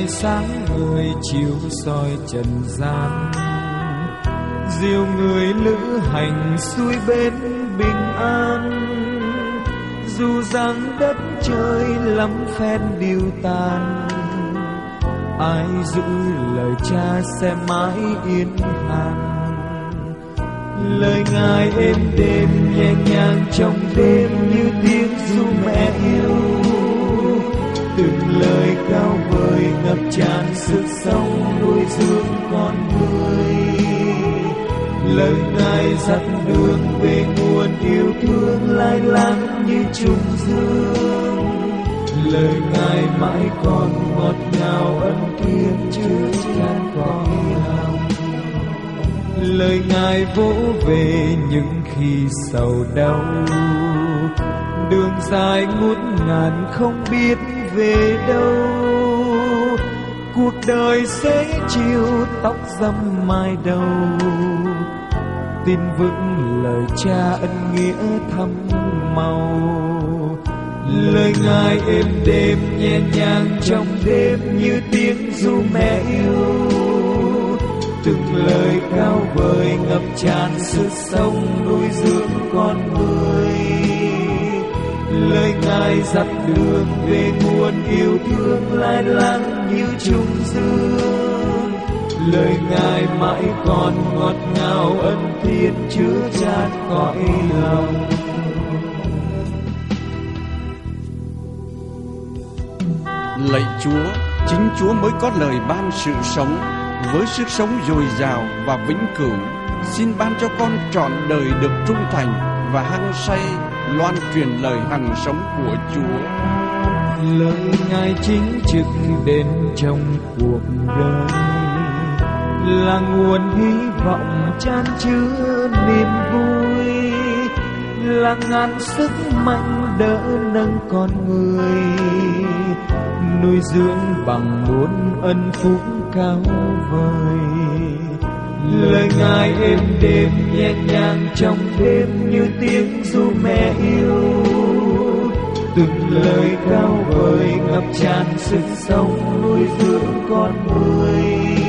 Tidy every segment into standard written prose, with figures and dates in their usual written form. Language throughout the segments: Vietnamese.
sáng người chiếu soi trần gian, dìu người lữ hành xuôi bên bình an. Dù rằng đất trời lắm phen điều tàn, ai giữ lời cha sẽ mãi yên hàng. Lời Ngài êm đềm nhẹ nhàng trong đêm như tiếng ru mẹ yêu. Từng lời cao vời ngập tràn sức sống nuôi dưỡng con người. Lời Ngài dắt đường về nguồn yêu thương lai láng như trung dương. Lời Ngài mãi còn ngọt ngào ân thiên chứa chan cõi lòng. Lời Ngài vỗ về những khi sầu đau, đường dài ngút ngàn không biết về đâu. Cuộc đời sẽ chiều tóc râm mai đầu, tin vững lời cha ân nghĩa thắm màu. Lời Ngài êm đềm nhẹ nhàng trong đêm như tiếng ru mẹ yêu. Từng lời cao vời ngập tràn sức sống nuôi dưỡng con người. Lời Ngài dắt đường về nguồn yêu thương lai láng như trung dương. Lời Ngài mãi còn ngọt ngào ân thiên chứa chan cõi lòng. Lạy Chúa, chính Chúa mới có lời ban sự sống, với sức sống dồi dào và vĩnh cửu. Xin ban cho con trọn đời được trung thành và hăng say loan truyền lời hằng sống của Chúa. Lời Ngài chính trực đến trong cuộc đời, là nguồn hy vọng chan chứa niềm vui, là ngàn sức mạnh đỡ nâng con người, nuôi dưỡng bằng muôn ân phúc cao vời. Lời Ngài êm đềm nhẹ nhàng trong đêm như tiếng ru mẹ yêu. Từng lời cao vời ngập tràn sức sống nuôi dưỡng con người.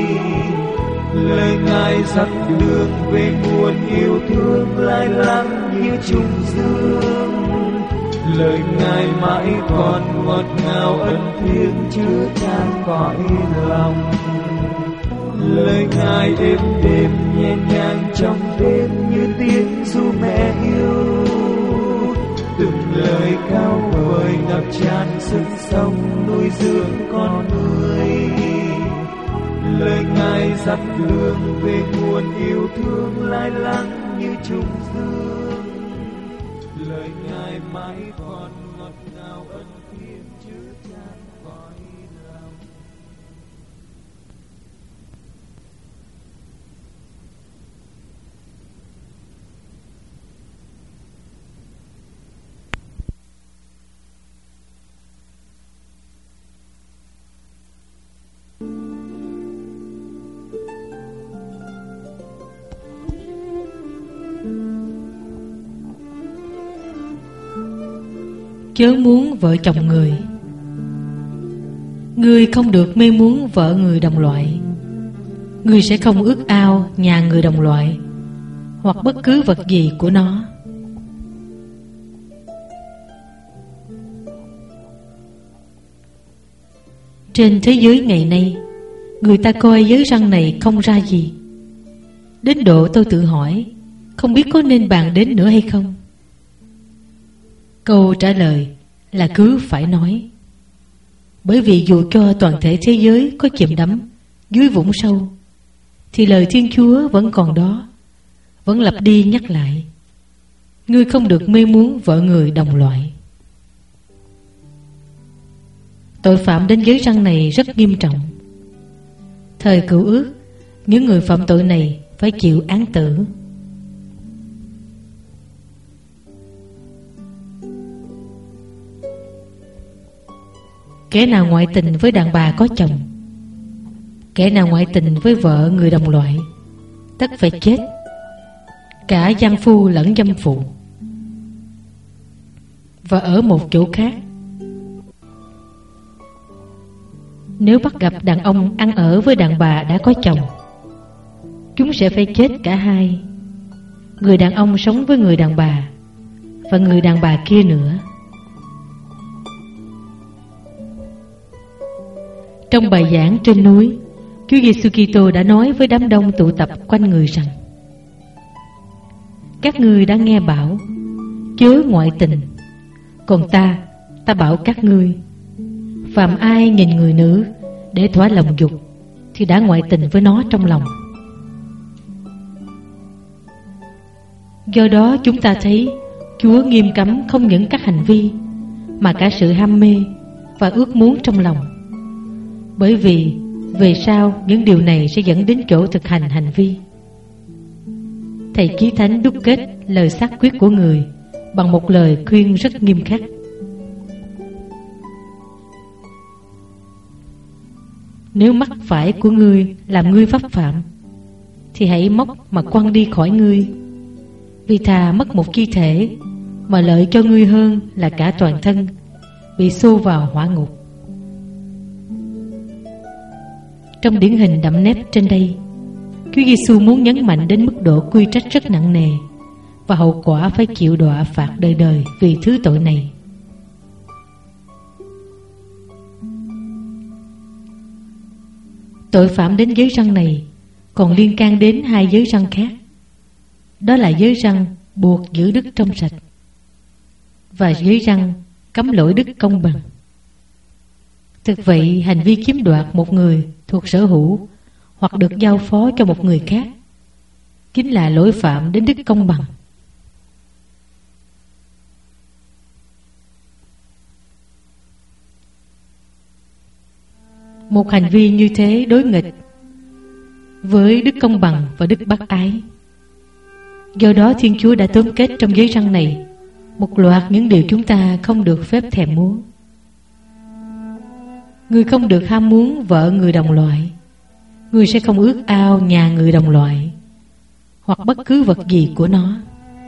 Lời Ngài dắt đường về nguồn yêu thương lai láng như trung dương. Lời Ngài mãi còn ngọt ngào ân thiêng chứa chan cõi lòng. Lời Ngài êm đềm nhẹ nhàng trong đêm như tiếng ru mẹ yêu. Từng lời cao vời ngập tràn sức sống nuôi dưỡng con người. Lời Ngài dắt đường về nguồn yêu thương lai láng như trung dương. Lời Ngài mãi còn ngọt ngào ân thiên chứa chan cõi lòng. Chớ muốn vợ chồng người. Ngươi không được mê muốn vợ người đồng loại. Ngươi sẽ không ước ao nhà người đồng loại, hoặc bất cứ vật gì của nó. Trên thế giới ngày nay, người ta coi giới răn này không ra gì, đến độ tôi tự hỏi không biết có nên bàn đến nữa hay không. Câu trả lời là cứ phải nói. Bởi vì dù cho toàn thể thế giới có chìm đắm dưới vũng sâu, thì lời Thiên Chúa vẫn còn đó, vẫn lặp đi nhắc lại: ngươi không được mê muốn vợ người đồng loại. Tội phạm đến giới răn này rất nghiêm trọng. Thời Cựu Ước, những người phạm tội này phải chịu án tử. Kẻ nào ngoại tình với đàn bà có chồng, kẻ nào ngoại tình với vợ người đồng loại, tất phải chết, cả giang phu lẫn dâm phụ. Và ở một chỗ khác, Nếu bắt gặp đàn ông ăn ở với đàn bà đã có chồng, chúng sẽ phải chết cả hai. Người đàn ông sống với người đàn bà, và người đàn bà kia nữa. Trong bài giảng trên núi, Chúa Giêsu Kitô đã nói với đám đông tụ tập quanh người rằng: các ngươi đã nghe bảo chớ ngoại tình, còn ta bảo các ngươi, phàm ai nhìn người nữ để thỏa lòng dục thì đã ngoại tình với nó trong lòng. Do đó chúng ta thấy Chúa nghiêm cấm không những các hành vi mà cả sự ham mê và ước muốn trong lòng. Bởi vì về sau những điều này sẽ dẫn đến chỗ thực hành hành vi. Thầy Chí Thánh đúc kết lời xác quyết của người bằng một lời khuyên rất nghiêm khắc: nếu mắt phải của ngươi làm ngươi pháp phạm, thì hãy móc mà quăng đi khỏi ngươi. Vì thà mất một chi thể mà lợi cho ngươi hơn là cả toàn thân bị xô vào hỏa ngục. Trong điển hình đậm nét trên đây, Chúa Giêsu muốn nhấn mạnh đến mức độ quy trách rất nặng nề và hậu quả phải chịu đọa phạt đời đời vì thứ tội này. Tội phạm đến giới răn này còn liên can đến hai giới răn khác. Đó là giới răn buộc giữ đức trong sạch và giới răn cấm lỗi đức công bằng. Thực vậy, hành vi chiếm đoạt một người thuộc sở hữu hoặc được giao phó cho một người khác chính là lỗi phạm đến đức công bằng. Một hành vi như thế đối nghịch với đức công bằng và đức bác ái. Do đó Thiên Chúa đã tóm kết trong giới răn này một loạt những điều chúng ta không được phép thèm muốn. Người không được ham muốn vợ người đồng loại, người sẽ không ước ao nhà người đồng loại hoặc bất cứ vật gì của nó.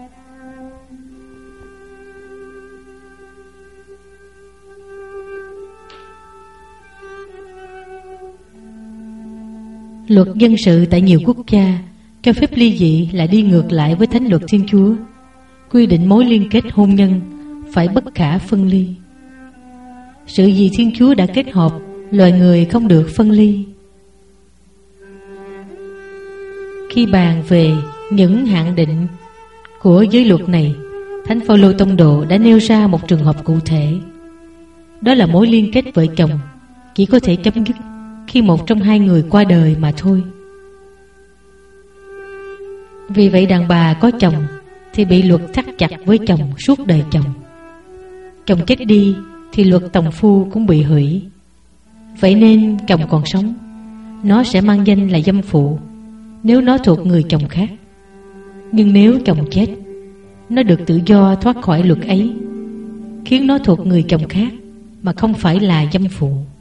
Luật dân sự tại nhiều quốc gia cho phép ly dị là đi ngược lại với thánh luật Thiên Chúa, quy định mối liên kết hôn nhân phải bất khả phân ly. Sự gì Thiên Chúa đã kết hợp, loài người không được phân ly. Khi bàn về những hạn định của giới luật này, Thánh Phaolô Tông Đồ đã nêu ra một trường hợp cụ thể. Đó là mối liên kết vợ chồng chỉ có thể chấm dứt khi một trong hai người qua đời mà thôi. Vì vậy đàn bà có chồng thì bị luật thắt chặt với chồng suốt đời chồng. Chồng chết đi thì luật tòng phu cũng bị hủy. Vậy nên chồng còn sống, nó sẽ mang danh là dâm phụ nếu nó thuộc người chồng khác. Nhưng nếu chồng chết, nó được tự do thoát khỏi luật ấy, khiến nó thuộc người chồng khác mà không phải là dâm phụ.